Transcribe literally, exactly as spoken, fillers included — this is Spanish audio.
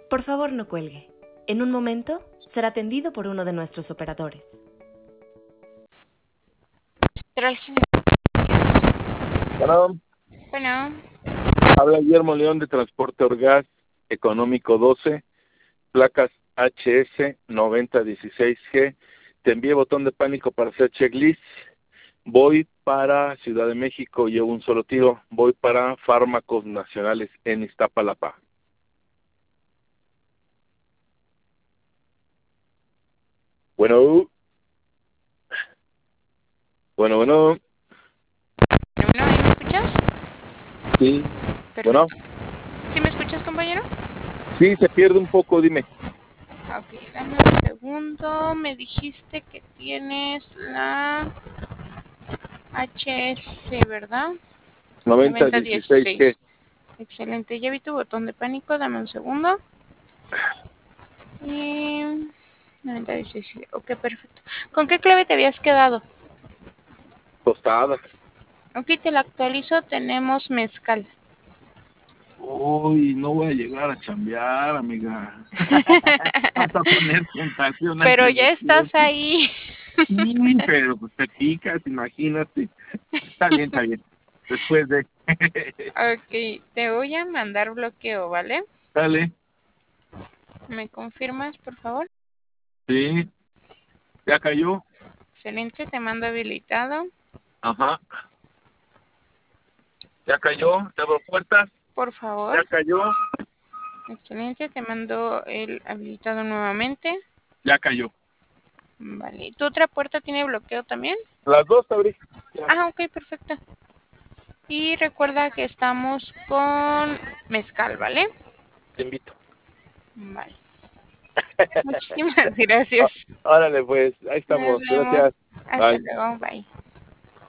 Por favor, no cuelgue. En un momento será atendido por uno de nuestros operadores. Bueno, Bueno, habla Guillermo León de Transporte Orgas Económico doce, placas H S noventa dieciséis G. Te envié botón de pánico para hacer checklist. Voy para Ciudad de México, llevo un solo tiro. Voy para Fármacos Nacionales en Iztapalapa. Bueno. Bueno, bueno. bueno, ¿ahí me escuchas? Sí. Perfecto. Bueno. ¿Sí me escuchas, compañero? Sí, se pierde un poco, dime. Ok, dame un segundo. Me dijiste que tienes la H S, ¿verdad? noventa noventa dieciséis G. dieciséis. Excelente, ya vi tu botón de pánico. Dame un segundo. Y... noventa dieciséis. Ok, perfecto. ¿Con qué clave te habías quedado? Tostada. Ok, te la actualizo. Tenemos mezcal. Uy, no voy a llegar a chambear, amiga. Vas a poner tentación Pero ante ya los estás pies. ahí. Sí, pero pues te picas, imagínate. Está bien, está bien. Después de... Ok, te voy a mandar bloqueo, ¿vale? Dale. ¿Me confirmas, por favor? Sí. ¿Ya cayó? Excelente, te mando habilitado. Ajá. ¿Ya cayó? ¿Te abro puertas? Por favor. ¿Ya cayó? Excelente, te mando el habilitado nuevamente. Ya cayó. Vale, ¿tu otra puerta tiene bloqueo también? Las dos abrí. Ya. Ah, ok, perfecto. Y recuerda que estamos con mezcal, ¿vale? Te invito. Vale. Muchísimas gracias. Órale, pues. Ahí Nos estamos. vemos. Gracias. Hasta Bye. luego. Bye.